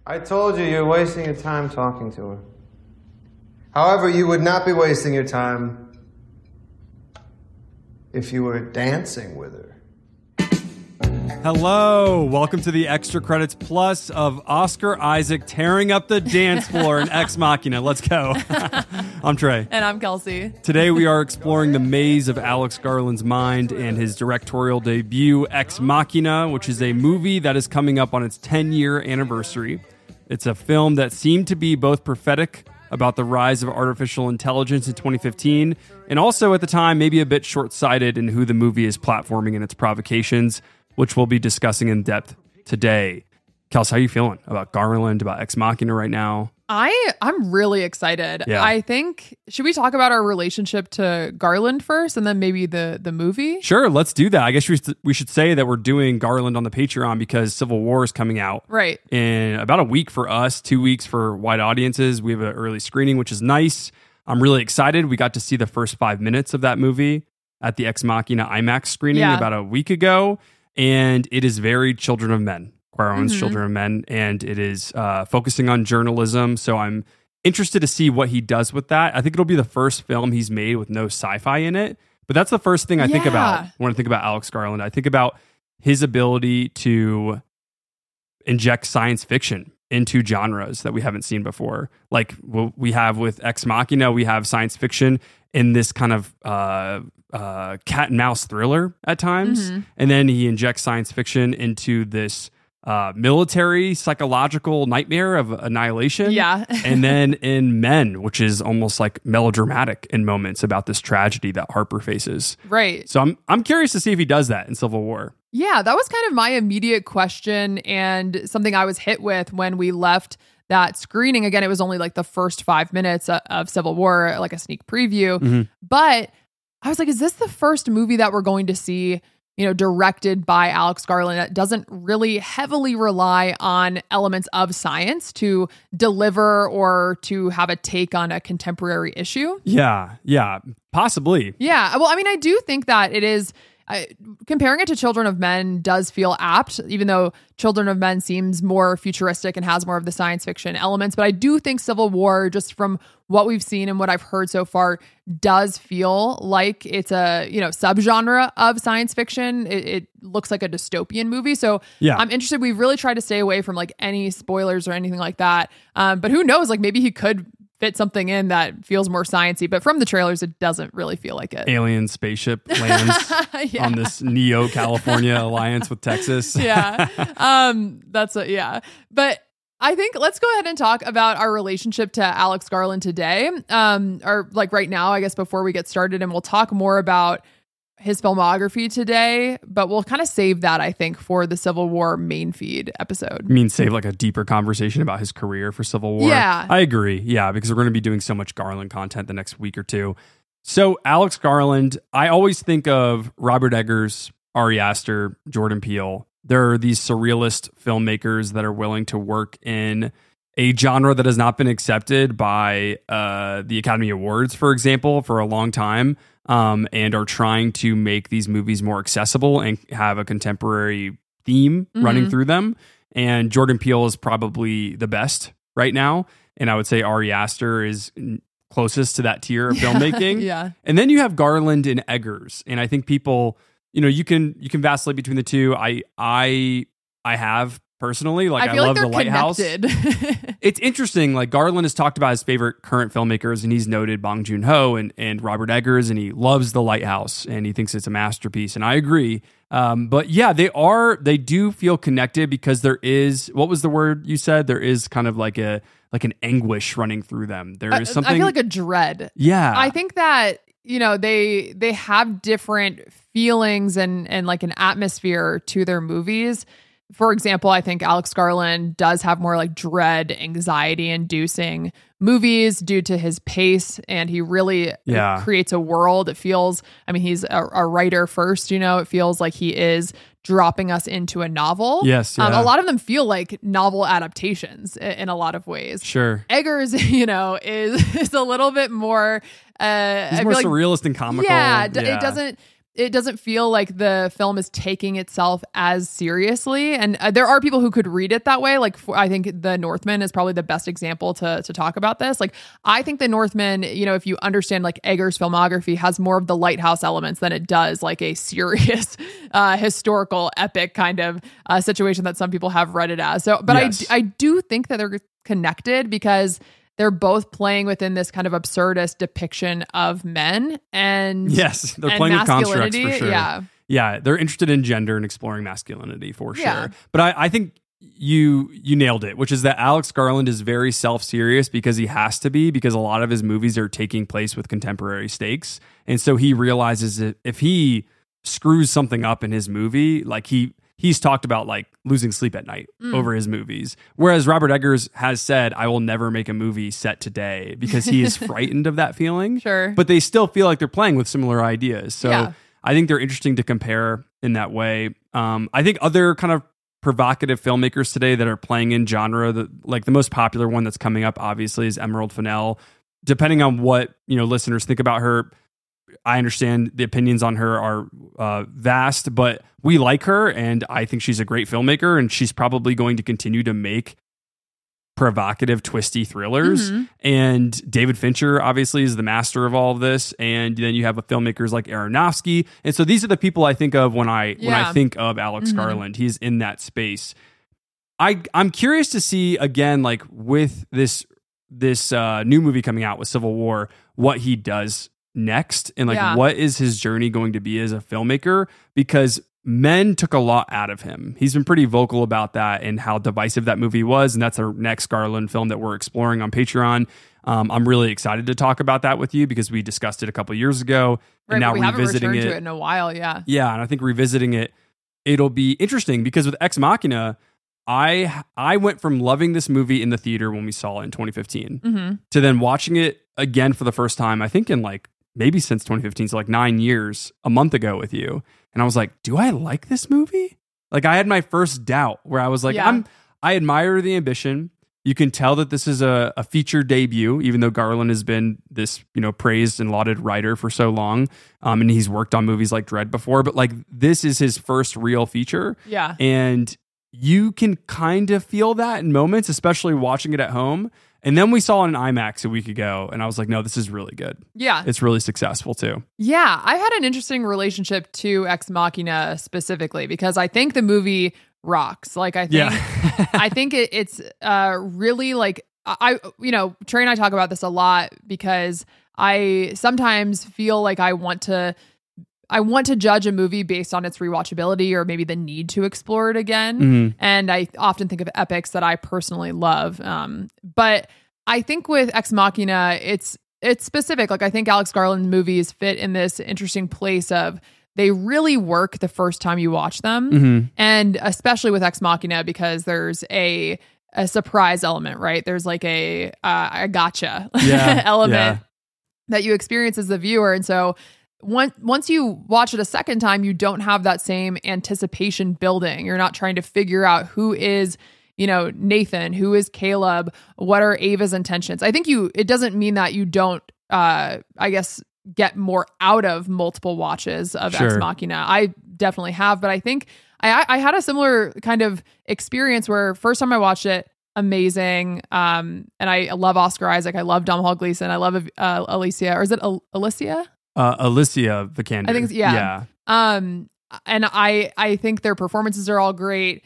I told you you're wasting your time talking to her. However, you would not be wasting your time if you were dancing with her. Hello, welcome to the Extra Credits Plus of Oscar Isaac tearing up the dance floor in Ex Machina. Let's go. I'm Trey. And I'm Kelsey. Today we are exploring the maze of Alex Garland's mind and his directorial debut, Ex Machina, which is a movie that is coming up on its 10-year anniversary. It's a film that seemed to be both prophetic about the rise of artificial intelligence in 2015, and also at the time maybe a bit short-sighted in who the movie is platforming in its provocations, which we'll be discussing in depth today. Kels, how are you feeling about Garland, about Ex Machina right now? I'm really excited. Yeah. I think, should we talk about our relationship to Garland first and then maybe the movie? Sure, let's do that. I guess we should say that we're doing Garland on the Patreon because Civil War is coming out. Right. In about a week for us, 2 weeks for wide audiences. We have an early screening, which is nice. I'm really excited. We got to see the first 5 minutes of that movie at the Ex Machina IMAX screening about a week ago. And it is very Children of Men, Cuarón's Children of Men, and it is focusing on journalism. So I'm interested to see what he does with that. I think it'll be the first film he's made with no sci-fi in it. But that's the first thing I think about when I think about Alex Garland. I think about his ability to inject science fiction into genres that we haven't seen before. Like what we have with Ex Machina, we have science fiction in this kind of cat and mouse thriller at times. And then he injects science fiction into this military psychological nightmare of annihilation. Yeah. And then in Men, which is almost like melodramatic in moments about this tragedy that Harper faces. Right. So I'm curious to see if he does that in Civil War. Yeah, that was kind of my immediate question and something I was hit with when we left that screening. Again, it was only like the first 5 minutes of Civil War, like a sneak preview. But I was like, is this the first movie that we're going to see, directed by Alex Garland that doesn't really heavily rely on elements of science to deliver or to have a take on a contemporary issue? Yeah, possibly. Yeah. Well, I mean, I do think that it is... comparing it to Children of Men does feel apt, even though Children of Men seems more futuristic and has more of the science fiction elements. But I do think Civil War, just from what we've seen and what I've heard so far, does feel like it's a subgenre of science fiction. It looks like a dystopian movie. So yeah. I'm interested. We've really tried to stay away from like any spoilers or anything like that. But who knows? Like maybe he could fit something in that feels more sciencey, but from the trailers, it doesn't really feel like it. Alien spaceship lands on this Neo-California alliance with Texas. Yeah. But I think let's go ahead and talk about our relationship to Alex Garland today. Or like right now, I guess, before we get started, and we'll talk more about his filmography today, but we'll kind of save that, I think, for the Civil War main feed episode. You mean save like a deeper conversation about his career for Civil War? Yeah. I agree. Yeah, because we're going to be doing so much Garland content the next week or two. So Alex Garland, I always think of Robert Eggers, Ari Aster, Jordan Peele. There are these surrealist filmmakers that are willing to work in a genre that has not been accepted by the Academy Awards, for example, for a long time. And are trying to make these movies more accessible and have a contemporary theme running through them. And Jordan Peele is probably the best right now. And I would say Ari Aster is closest to that tier of filmmaking. Yeah. And then you have Garland and Eggers. And I think people, you can vacillate between the two. I have personally, like I love The Lighthouse. It's interesting. Like Garland has talked about his favorite current filmmakers, and he's noted Bong Joon-ho and Robert Eggers, and he loves The Lighthouse, and he thinks it's a masterpiece. And I agree. But yeah, they do feel connected because there is, what was the word you said? There is kind of like an anguish running through them. There is something. I feel like a dread. Yeah. I think that, they have different feelings and like an atmosphere to their movies. For example, I think Alex Garland does have more like dread, anxiety-inducing movies due to his pace, and he really creates a world. It feels, he's a writer first, it feels like he is dropping us into a novel. Yes. Yeah. A lot of them feel like novel adaptations in a lot of ways. Sure. Eggers, is a little bit more... He's more surrealist and comical. Yeah, it doesn't... it doesn't feel like the film is taking itself as seriously. And there are people who could read it that way. Like, I think The Northman is probably the best example to talk about this. Like, I think The Northman, you know, if you understand like Eggers' filmography, has more of the lighthouse elements than it does like a serious historical epic kind of situation that some people have read it as. So, but yes. I do think that they're connected because they're both playing within this kind of absurdist depiction of men and yes, they're playing with constructs for sure. Yeah, they're interested in gender and exploring masculinity for sure. But I think you nailed it, which is that Alex Garland is very self-serious because he has to be, because a lot of his movies are taking place with contemporary stakes, and so he realizes that if he screws something up in his movie, like he's talked about like losing sleep at night over his movies. Whereas Robert Eggers has said, I will never make a movie set today because he is frightened of that feeling. Sure. But they still feel like they're playing with similar ideas. So I think they're interesting to compare in that way. I think other kind of provocative filmmakers today that are playing in genre, the most popular one that's coming up obviously is Emerald Fennell. Depending on what, you know, listeners think about her, I understand the opinions on her are vast, but we like her, and I think she's a great filmmaker, and she's probably going to continue to make provocative, twisty thrillers. Mm-hmm. And David Fincher obviously is the master of all of this, and then you have filmmakers like Aronofsky, and so these are the people I think of when I think of Alex Garland. He's in that space. I'm curious to see again, like with this new movie coming out with Civil War, what he does next, and like what is his journey going to be as a filmmaker, because Men took a lot out of him. He's been pretty vocal about that and how divisive that movie was, and that's our next Garland film that we're exploring on Patreon. I'm really excited to talk about that with you because we discussed it a couple years ago, and now revisiting it to it in a while. And I think revisiting it'll be interesting because with Ex Machina, I went from loving this movie in the theater when we saw it in 2015 to then watching it again for the first time, I think in like maybe since 2015, so like 9 years, a month ago with you. And I was like, do I like this movie? Like, I had my first doubt where I was like, I admire the ambition. You can tell that this is a feature debut, even though Garland has been this, you know, praised and lauded writer for so long. And he's worked on movies like Dredd before, but like this is his first real feature. Yeah. And you can kind of feel that in moments, especially watching it at home. And then we saw it in IMAX a week ago, and I was like, no, this is really good. Yeah. It's really successful, too. Yeah, I had an interesting relationship to Ex Machina specifically because I think the movie rocks. Like, I think I think it's really like, Trey and I talk about this a lot because I sometimes feel like I want to judge a movie based on its rewatchability or maybe the need to explore it again. Mm-hmm. And I often think of epics that I personally love. But I think with Ex Machina, it's specific. Like, I think Alex Garland movies fit in this interesting place of they really work the first time you watch them. Mm-hmm. And especially with Ex Machina, because there's a surprise element, right? There's like a gotcha element that you experience as the viewer. And so once you watch it a second time, you don't have that same anticipation building. You're not trying to figure out who is, you know, Nathan, who is Caleb, what are Ava's intentions. I think it doesn't mean that you don't, get more out of multiple watches of Ex Machina. I definitely have, but I think I had a similar kind of experience where first time I watched it, amazing. And I love Oscar Isaac. I love Domhnall Gleeson. I love Alicia, or is it Alicia? Alicia Vikander. I think yeah. And I think their performances are all great.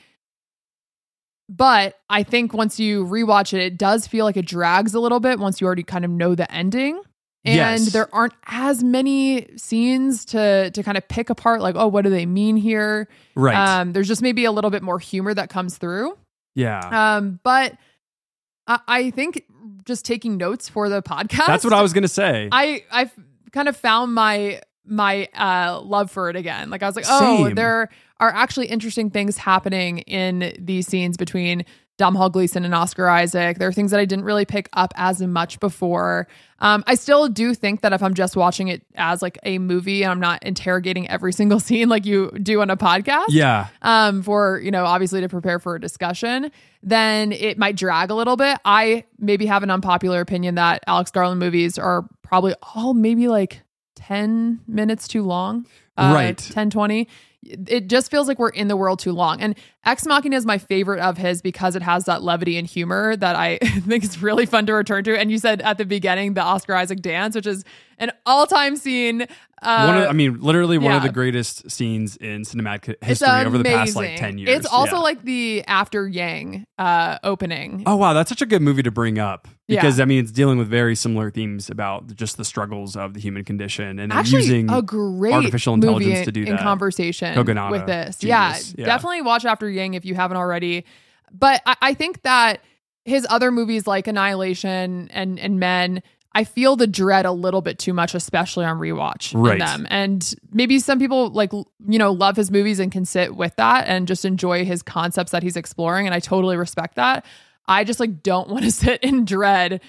But I think once you rewatch it, it does feel like it drags a little bit once you already kind of know the ending. And there aren't as many scenes to kind of pick apart, like, oh, what do they mean here? Right. There's just maybe a little bit more humor that comes through. Yeah. But I think just taking notes for the podcast. That's what I was going to say. I've kind of found my love for it again. Like, I was like, oh, there are actually interesting things happening in these scenes between Domhnall Gleeson and Oscar Isaac. There are things that I didn't really pick up as much before. I still do think that if I'm just watching it as like a movie and I'm not interrogating every single scene like you do on a podcast, for, you know, obviously to prepare for a discussion, then it might drag a little bit. I maybe have an unpopular opinion that Alex Garland movies are probably all maybe like 10 minutes too long. right. 10:20. It just feels like we're in the world too long. And Ex Machina is my favorite of his because it has that levity and humor that I think is really fun to return to. And you said at the beginning, the Oscar Isaac dance, which is an all-time scene. Literally one of the greatest scenes in cinematic history over the past 10 years. It's also like the After Yang opening. Oh, wow. That's such a good movie to bring up because it's dealing with very similar themes about just the struggles of the human condition and actually using a great artificial intelligence to do that. In conversation Kogonada, with this. genius. Yeah, definitely watch After Yang if you haven't already. But I think that his other movies like Annihilation and Men, I feel the dread a little bit too much, especially on rewatch in them. And maybe some people love his movies and can sit with that and just enjoy his concepts that he's exploring. And I totally respect that. I just don't want to sit in dread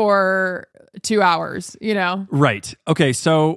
for 2 hours, Right. Okay. So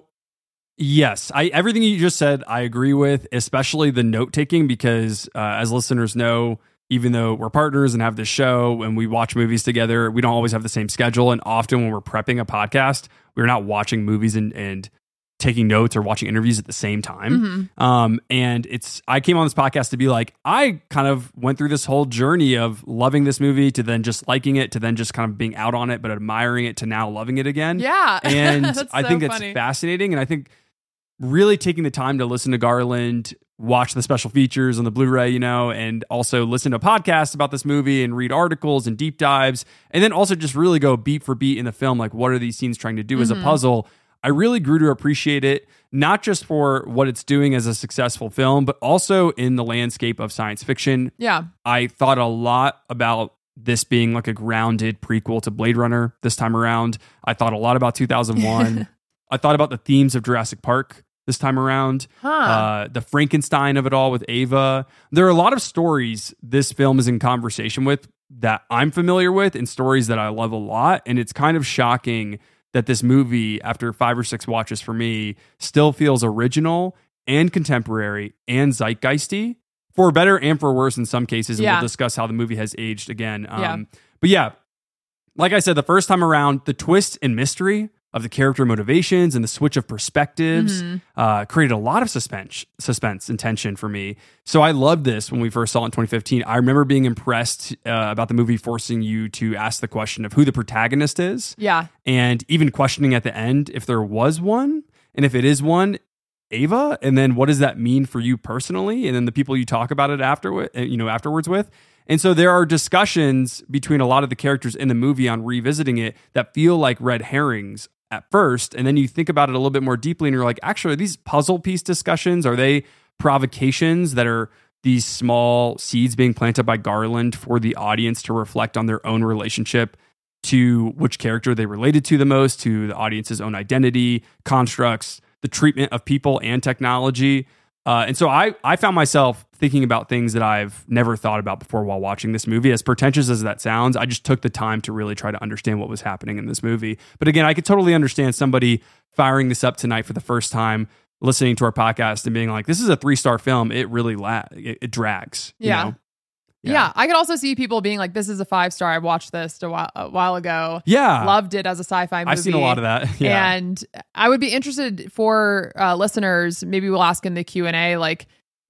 yes, everything you just said, I agree with, especially the note taking, because as listeners know, even though we're partners and have this show and we watch movies together, we don't always have the same schedule. And often when we're prepping a podcast, we're not watching movies and taking notes or watching interviews at the same time. Mm-hmm. And I came on this podcast to be like, I kind of went through this whole journey of loving this movie to then just liking it, to then just kind of being out on it, but admiring it, to now loving it again. Yeah. And I think so that's funny. fascinating. And I think really taking the time to listen to Garland, watch the special features on the Blu-ray, and also listen to podcasts about this movie and read articles and deep dives. And then also just really go beat for beat in the film. Like, what are these scenes trying to do as a puzzle? I really grew to appreciate it, not just for what it's doing as a successful film, but also in the landscape of science fiction. Yeah. I thought a lot about this being like a grounded prequel to Blade Runner this time around. I thought a lot about 2001. I thought about the themes of Jurassic Park this time around. The Frankenstein of it all with Ava. There are a lot of stories this film is in conversation with that I'm familiar with and stories that I love a lot. And it's kind of shocking that this movie, after 5 or 6 watches for me, still feels original and contemporary and zeitgeisty, for better and for worse in some cases. And we'll discuss how the movie has aged again. But yeah, like I said, the first time around, the twist and mystery of the character motivations and the switch of perspectives created a lot of suspense and tension for me. So I loved this when we first saw it in 2015. I remember being impressed about the movie forcing you to ask the question of who the protagonist is. Yeah. And even questioning at the end if there was one. And if it is one, Ava. And then what does that mean for you personally? And then the people you talk about it afterwards with. And so there are discussions between a lot of the characters in the movie on revisiting it that feel like red herrings at first. And then you think about it a little bit more deeply and you're like, actually, are these puzzle piece discussions? Are they provocations that are these small seeds being planted by Garland for the audience to reflect on their own relationship to which character they related to the most, to the audience's own identity, constructs, the treatment of people and technology? And so I found myself thinking about things that I've never thought about before while watching this movie. As pretentious as that sounds, I just took the time to really try to understand what was happening in this movie. But again, I could totally understand somebody firing this up tonight for the first time, listening to our podcast and being like, this is a 3-star film. It really it drags. Yeah. You know? Yeah. I could also see people being like, this is a 5-star. I watched this a while ago. Yeah. Loved it as a sci-fi movie. I've seen a lot of that. Yeah. And I would be interested for listeners, maybe we'll ask in the Q&A, like,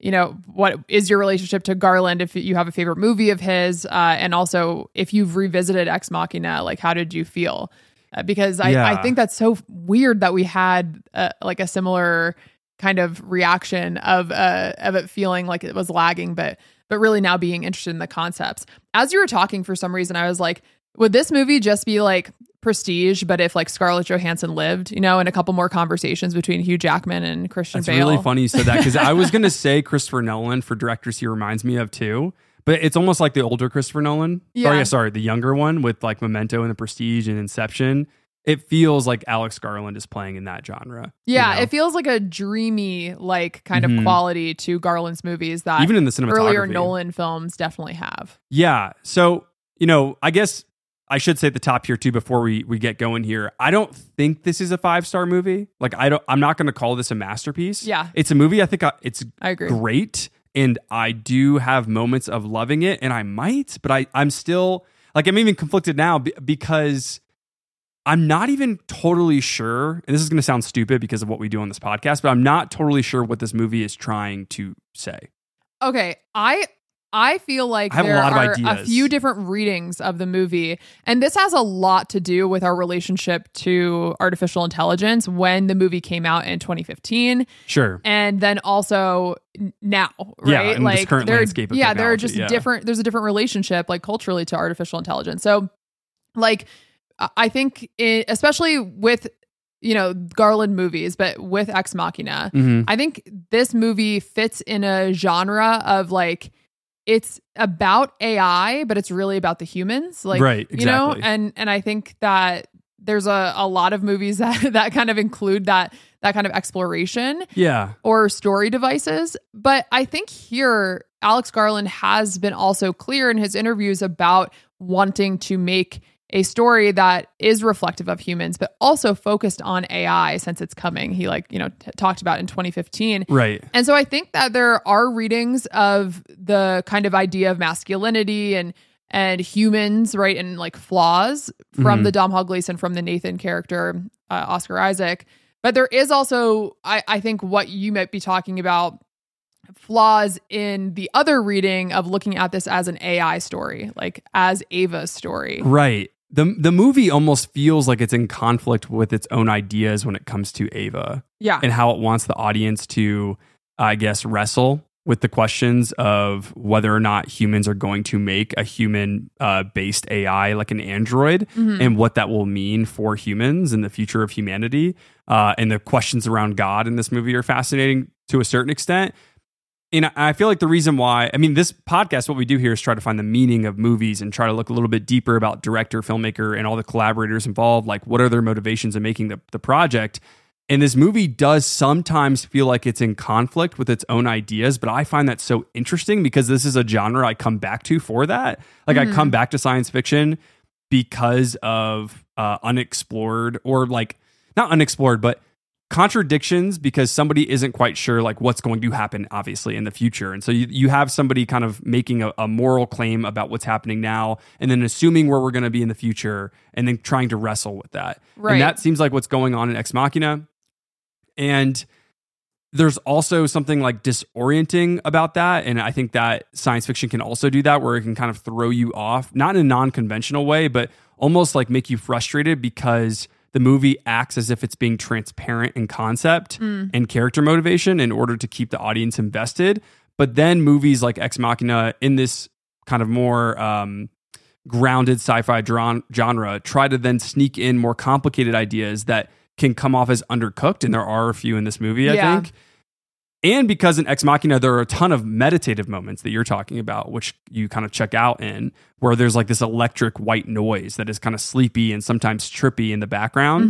what is your relationship to Garland if you have a favorite movie of his? And also if you've revisited Ex Machina, like how did you feel? Because I think that's so weird that we had like a similar kind of reaction of it feeling like it was lagging, but really now being interested in the concepts. As you were talking, for some reason, I was like, would this movie just be like Prestige, but if like Scarlett Johansson lived, and a couple more conversations between Hugh Jackman and Christian Bale? It's really funny you said that, because I was going to say Christopher Nolan for directors he reminds me of too, but it's almost like the older Christopher Nolan. Yeah. Sorry, the younger one with like Memento and The Prestige and Inception. It feels like Alex Garland is playing in that genre. Yeah, it feels like a dreamy, like kind of quality to Garland's movies that even in the cinematography, earlier Nolan films definitely have. Yeah. So, I guess I should say at the top here too, before we get going here, I don't think this is a 5-star movie. Like I'm not going to call this a masterpiece. Yeah. It's a movie. I think I agree. Great. And I do have moments of loving it, and I might, but I'm still like, I'm even conflicted now because I'm not even totally sure, and this is going to sound stupid because of what we do on this podcast, but I'm not totally sure what this movie is trying to say. Okay, I feel like there are a few different readings of the movie, and this has a lot to do with our relationship to artificial intelligence when the movie came out in 2015. Sure. And then also now, right? Yeah, in this current landscape of technology. there are just different, there's a different relationship like culturally to artificial intelligence. So like, I think especially with, Garland movies, but with Ex Machina, I think this movie fits in a genre of like, it's about AI, but it's really about the humans. Like, right, exactly. And I think that there's a lot of movies that kind of include that kind of exploration. Yeah. Or story devices. But I think here, Alex Garland has been also clear in his interviews about wanting to make a story that is reflective of humans, but also focused on AI since it's coming. He talked about in 2015. Right. And so I think that there are readings of the kind of idea of masculinity and humans, right, and like flaws from the Domhnall Gleeson, from the Nathan character, Oscar Isaac. But there is also, I think, what you might be talking about, flaws in the other reading of looking at this as an AI story, like as Ava's story. Right. The movie almost feels like it's in conflict with its own ideas when it comes to Ava. Yeah. And how it wants the audience to, I guess, wrestle with the questions of whether or not humans are going to make a human based AI like an android, and what that will mean for humans and the future of humanity. And the questions around God in this movie are fascinating to a certain extent. And I feel like the reason why, this podcast, what we do here is try to find the meaning of movies and try to look a little bit deeper about director, filmmaker, and all the collaborators involved. Like, what are their motivations in making the project? And this movie does sometimes feel like it's in conflict with its own ideas, but I find that so interesting because this is a genre I come back to for that. Like, I come back to science fiction because of unexplored, or like, not unexplored, but contradictions, because somebody isn't quite sure like what's going to happen obviously in the future. And so you have somebody kind of making a moral claim about what's happening now, and then assuming where we're going to be in the future, and then trying to wrestle with that. Right. And that seems like what's going on in Ex Machina. And there's also something like disorienting about that. And I think that science fiction can also do that, where it can kind of throw you off, not in a non-conventional way, but almost like make you frustrated because the movie acts as if it's being transparent in concept and character motivation in order to keep the audience invested. But then movies like Ex Machina, in this kind of more grounded sci-fi genre, try to then sneak in more complicated ideas that can come off as undercooked. And there are a few in this movie, I think. And because in Ex Machina, there are a ton of meditative moments that you're talking about, which you kind of check out in, where there's like this electric white noise that is kind of sleepy and sometimes trippy in the background.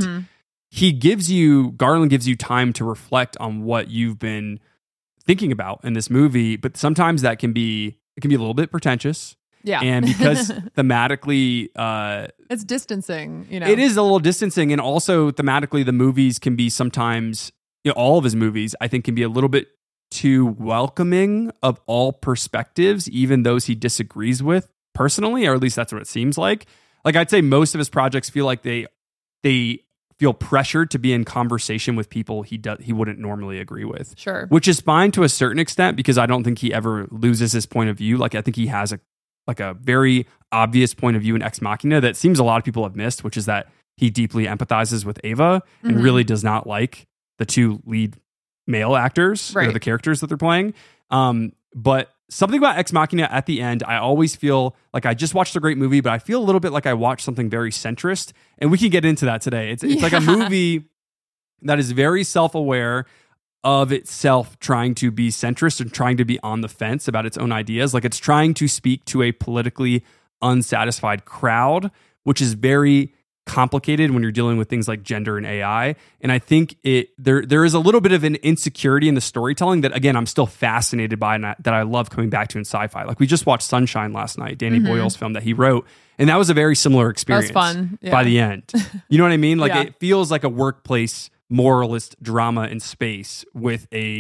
Garland gives you time to reflect on what you've been thinking about in this movie, but sometimes that can be a little bit pretentious. Yeah. And because thematically, it's distancing, It is a little distancing. And also thematically, the movies can be sometimes, all of his movies, I think, can be a little bit too welcoming of all perspectives, even those he disagrees with personally, or at least that's what it seems like. Like, I'd say most of his projects feel like they feel pressured to be in conversation with people he wouldn't normally agree with. Sure. Which is fine to a certain extent, because I don't think he ever loses his point of view. Like, I think he has a very obvious point of view in Ex Machina that seems a lot of people have missed, which is that he deeply empathizes with Ava and really does not like the two lead male actors, or the characters that they're playing. But something about Ex Machina at the end, I always feel like I just watched a great movie, but I feel a little bit like I watched something very centrist. And we can get into that today. It's like a movie that is very self-aware of itself, trying to be centrist and trying to be on the fence about its own ideas. Like, it's trying to speak to a politically unsatisfied crowd, which is very complicated when you're dealing with things like gender and AI. And I think there is a little bit of an insecurity in the storytelling that, again, I'm still fascinated by, and that I love coming back to in sci-fi. Like, we just watched Sunshine last night, Danny Boyle's film that he wrote, and that was a very similar experience. That was fun. By the end. You know what I mean? Like, it feels like a workplace moralist drama in space with a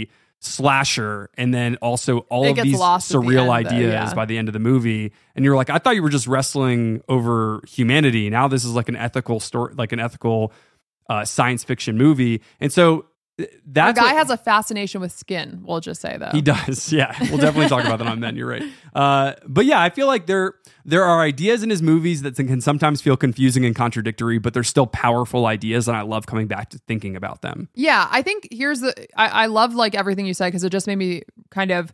slasher, and then also all of these lost at the surreal end, ideas by the end of the movie. And you're like, I thought you were just wrestling over humanity. Now this is like an ethical story, like an ethical science fiction movie. And so that's the guy has a fascination with skin. We'll just say though he does. Yeah, we'll definitely talk about that on Men. You're right. But yeah, I feel like there are ideas in his movies that can sometimes feel confusing and contradictory, but they're still powerful ideas, and I love coming back to thinking about them. Yeah, I think I love like everything you said because it just made me kind of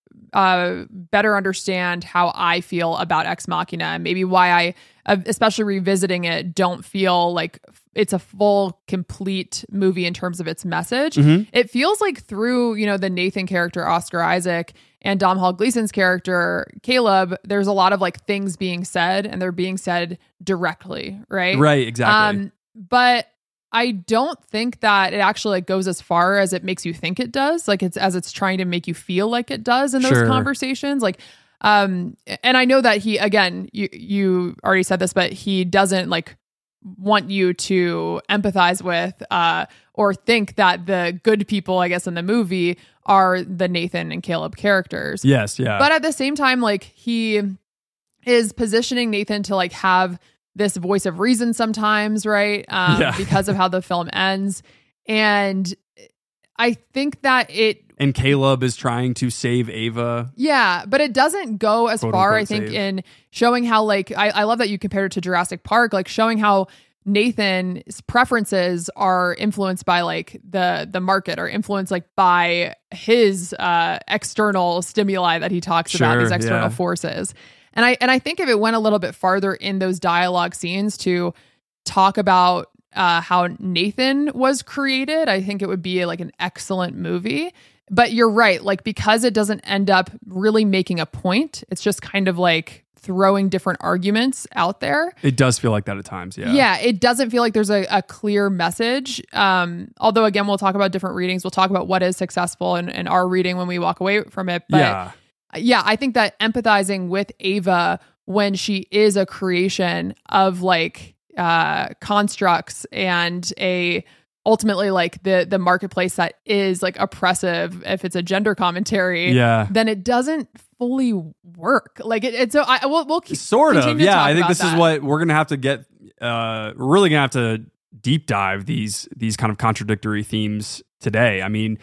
better understand how I feel about Ex Machina and maybe why I, especially revisiting it, don't feel like it's a full, complete movie in terms of its message. Mm-hmm. It feels like through, the Nathan character, Oscar Isaac, and Domhnall Gleeson's character, Caleb, there's a lot of like things being said, and they're being said directly, right? Right, exactly. But I don't think that it actually like goes as far as it makes you think it does. Like it's trying to make you feel like it does in those conversations. Like, and I know that he, again, you already said this, but he doesn't like want you to empathize with, or think that the good people, I guess, in the movie are the Nathan and Caleb characters. Yes. Yeah. But at the same time, like he is positioning Nathan to like have this voice of reason sometimes, right? Because of how the film ends. And I think that and Caleb is trying to save Ava. Yeah, but it doesn't go as far, I think, save. in showing how, like, I love that you compared it to Jurassic Park, like showing how Nathan's preferences are influenced by like the market, or influenced like by his external stimuli that he talks about, these external forces. And I think if it went a little bit farther in those dialogue scenes to talk about how Nathan was created, I think it would be like an excellent movie. But you're right, like because it doesn't end up really making a point, it's just kind of like throwing different arguments out there. It does feel like that at times, yeah. Yeah, it doesn't feel like there's a clear message. Although again, we'll talk about different readings. We'll talk about what is successful in our reading when we walk away from it. But yeah, I think that empathizing with Ava when she is a creation of like constructs and ultimately like the marketplace that is like oppressive, if it's a gender commentary, then it doesn't fully work. Like we'll keep sort of. Yeah, I think this is what we're gonna have to get. We're really gonna have to deep dive these kind of contradictory themes today. I mean,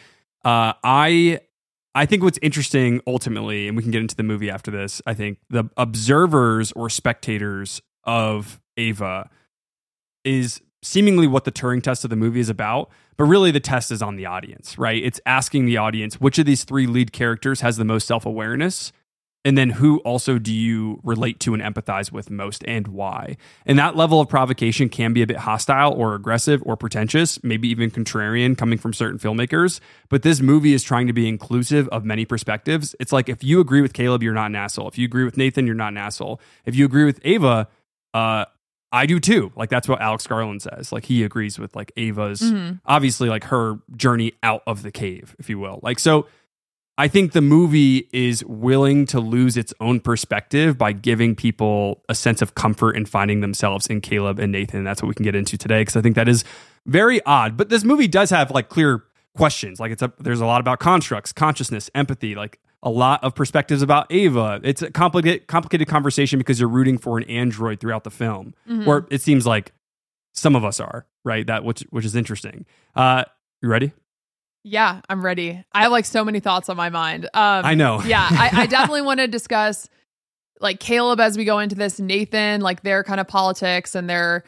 I think what's interesting ultimately, and we can get into the movie after this, I think the observers or spectators of Ava is seemingly what the Turing test of the movie is about, but really the test is on the audience, right? It's asking the audience, which of these three lead characters has the most self-awareness? And then who also do you relate to and empathize with most, and why? And that level of provocation can be a bit hostile or aggressive or pretentious, maybe even contrarian coming from certain filmmakers. But this movie is trying to be inclusive of many perspectives. It's like, if you agree with Caleb, you're not an asshole. If you agree with Nathan, you're not an asshole. If you agree with Ava, I do too. Like, that's what Alex Garland says. Like, he agrees with like Ava's, obviously like her journey out of the cave, if you will. Like, so I think the movie is willing to lose its own perspective by giving people a sense of comfort in finding themselves in Caleb and Nathan. And that's what we can get into today, because I think that is very odd. But this movie does have like clear questions. Like there's a lot about constructs, consciousness, empathy, like a lot of perspectives about Ava. It's a complicated conversation because you're rooting for an android throughout the film, or it seems like some of us are, right? That which is interesting. You ready? Yeah, I'm ready. I have like so many thoughts on my mind. I know. Yeah, I definitely want to discuss like Caleb as we go into this, Nathan, like their kind of politics and their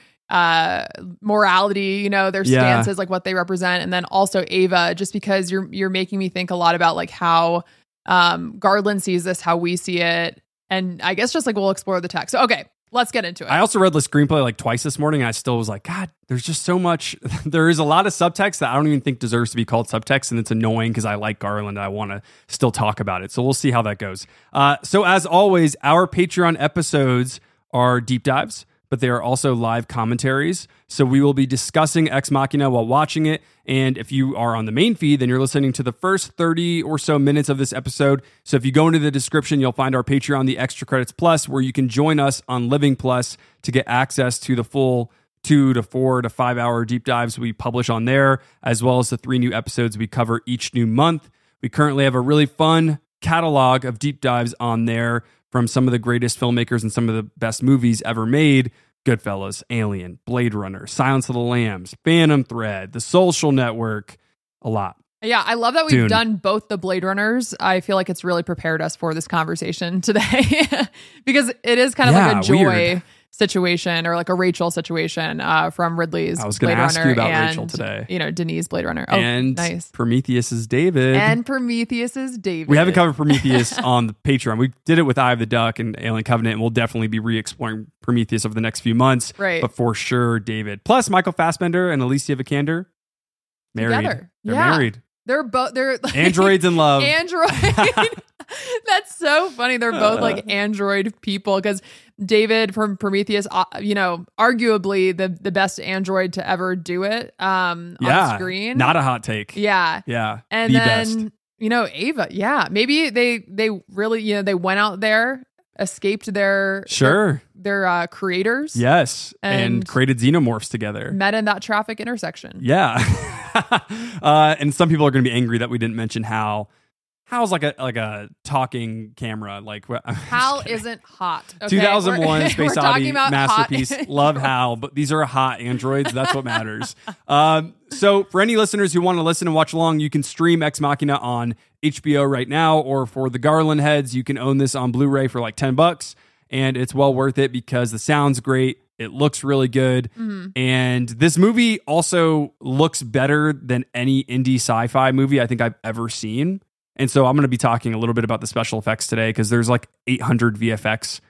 morality, their stances, like what they represent, and then also Ava, just because you're making me think a lot about like how Garland sees this, how we see it, and I guess just like we'll explore the text. So, okay, let's get into it. I also read the screenplay like twice this morning, and I still was like, God, there's just so much. There is a lot of subtext that I don't even think deserves to be called subtext, and it's annoying because I like Garland and I want to still talk about it. So we'll see how that goes. So as always, our Patreon episodes are deep dives, but they are also live commentaries. So we will be discussing Ex Machina while watching it. And if you are on the main feed, then you're listening to the first 30 or so minutes of this episode. So if you go into the description, you'll find our Patreon, the Extra Credits Plus, where you can join us on Living Plus to get access to the full 2 to 4 to 5 hour deep dives we publish on there, as well as the 3 new episodes we cover each new month. We currently have a really fun catalog of deep dives on there from some of the greatest filmmakers and some of the best movies ever made. Goodfellas, Alien, Blade Runner, Silence of the Lambs, Phantom Thread, The Social Network, a lot. Yeah, I love that we've done both the Blade Runners. I feel like it's really prepared us for this conversation today because it is kind of like a Joy situation or like a Rachel situation from Ridley's Blade Runner. I was going to ask you about Rachel today. Denis Blade Runner. Oh, and nice. Prometheus is David. We haven't covered Prometheus on the Patreon. We did it with Eye of the Duck and Alien Covenant, and we'll definitely be re-exploring Prometheus over the next few months. Right. But for sure, David. Plus Michael Fassbender and Alicia Vikander. Married. Together. They're married. They're like, androids in love. Android. That's so funny. They're both like android people because David from Prometheus, arguably the best android to ever do it on screen. Not a hot take. Yeah. Yeah. And then, best. Ava. Yeah. Maybe they really, they went out there, escaped their creators. Yes. And created xenomorphs together. Met in that traffic intersection. Yeah. And some people are going to be angry that we didn't mention Hal's like a talking camera. Like Hal isn't hot. Okay? 2001 Space Odyssey masterpiece. Love Hal, but these are hot androids. That's what matters. So for any listeners who want to listen and watch along, you can stream Ex Machina on HBO right now, or for the Garland heads, you can own this on Blu-ray for like $10, and it's well worth it because the sound's great. It looks really good. Mm-hmm. And this movie also looks better than any indie sci-fi movie I think I've ever seen. And so I'm going to be talking a little bit about the special effects today because there's like 800 VFX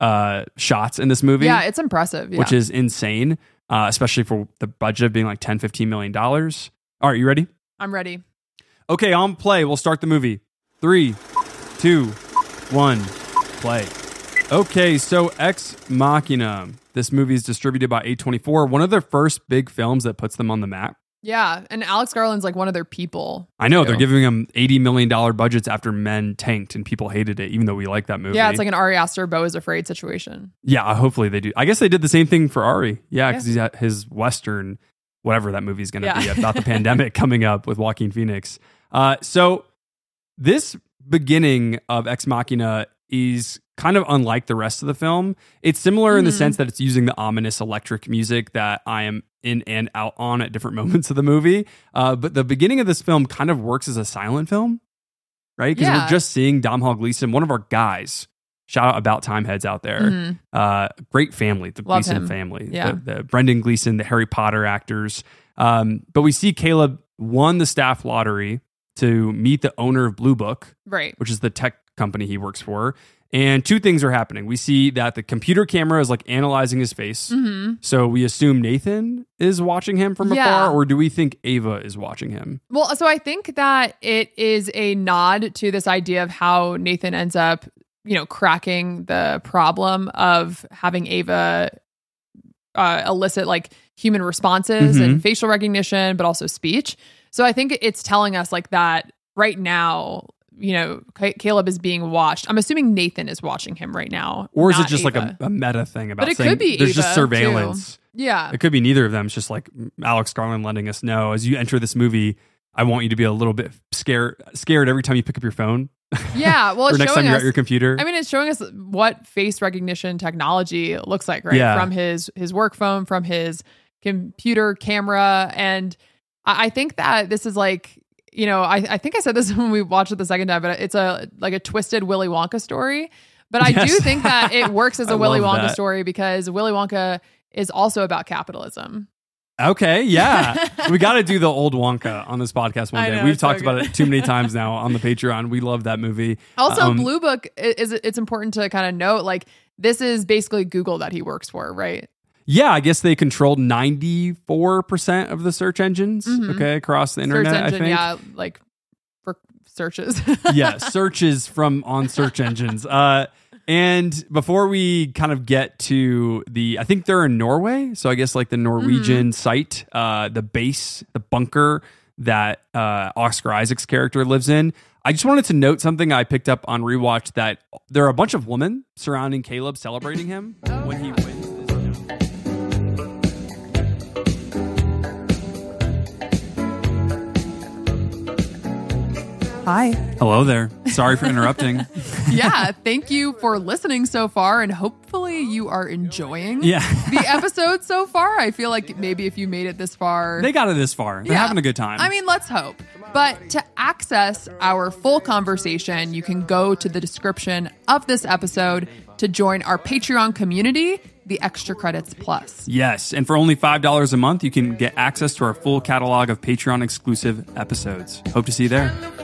shots in this movie. Yeah, it's impressive. Yeah. Which is insane, especially for the budget being like $10, $15 million. All right, you ready? I'm ready. Okay, on play. We'll start the movie. 3, 2, 1, play. Okay, so Ex Machina. This movie is distributed by A24, one of their first big films that puts them on the map. Yeah, and Alex Garland's like one of their people. I know, they're giving him $80 million budgets after Men tanked and people hated it, even though we like that movie. Yeah, it's like an Ari Aster, Beau is Afraid situation. Yeah, hopefully they do. I guess they did the same thing for Ari. Yeah, because he's got his Western, whatever that movie's going to be about the pandemic coming up with Joaquin Phoenix. So this beginning of Ex Machina is kind of unlike the rest of the film. It's similar in the sense that it's using the ominous electric music that I am in and out on at different moments of the movie. But the beginning of this film kind of works as a silent film, right? Because we're just seeing Domhnall Gleeson, one of our guys. Shout out About Time heads out there. Great family, the Love Gleeson him. family. Yeah. The Brendan Gleeson, the Harry Potter actors. But we see Caleb won the staff lottery to meet the owner of Blue Book, right? Which is the tech company he works for. And two things are happening. We see that the computer camera is like analyzing his face. Mm-hmm. So we assume Nathan is watching him from afar, or do we think Ava is watching him? Well, so I think that it is a nod to this idea of how Nathan ends up, cracking the problem of having Ava elicit like human responses and facial recognition, but also speech. So I think it's telling us like that right now, Caleb is being watched. I'm assuming Nathan is watching him right now. Or is it just Ava. like a meta thing about but it saying could be there's Ava just surveillance? Too. Yeah. It could be neither of them. It's just like Alex Garland letting us know, as you enter this movie, I want you to be a little bit scared every time you pick up your phone. Yeah. Well, or next time you're at your computer. I mean, it's showing us what face recognition technology looks like, right? Yeah. From his work phone, from his computer camera. And I think that this is like, I think I said this when we watched it the second time, but it's a twisted Willy Wonka story. But I do think that it works as a Willy Wonka story because Willy Wonka is also about capitalism. Okay, yeah. We got to do the old Wonka on this podcast one day. We've talked about it too many times now on the Patreon. We love that movie. Also, Blue Book, it's important to kind of note, like, this is basically Google that he works for, right? Yeah, I guess they controlled 94% of the search engines, across the internet, search engine, I think. Yeah, like for searches. Yeah, searches on search engines. And before we kind of get to I think they're in Norway. So I guess like the Norwegian site, the base, the bunker that Oscar Isaac's character lives in. I just wanted to note something I picked up on rewatch, that there are a bunch of women surrounding Caleb celebrating him when he wins. Hi. Hello there. Sorry for interrupting. Yeah, thank you for listening so far, and hopefully you are enjoying the episode so far. I feel like maybe if you made it this far... They got it this far. They're having a good time. I mean, let's hope. But to access our full conversation, you can go to the description of this episode to join our Patreon community, the Extra Credits Plus. Yes, and for only $5 a month, you can get access to our full catalog of Patreon exclusive episodes. Hope to see you there.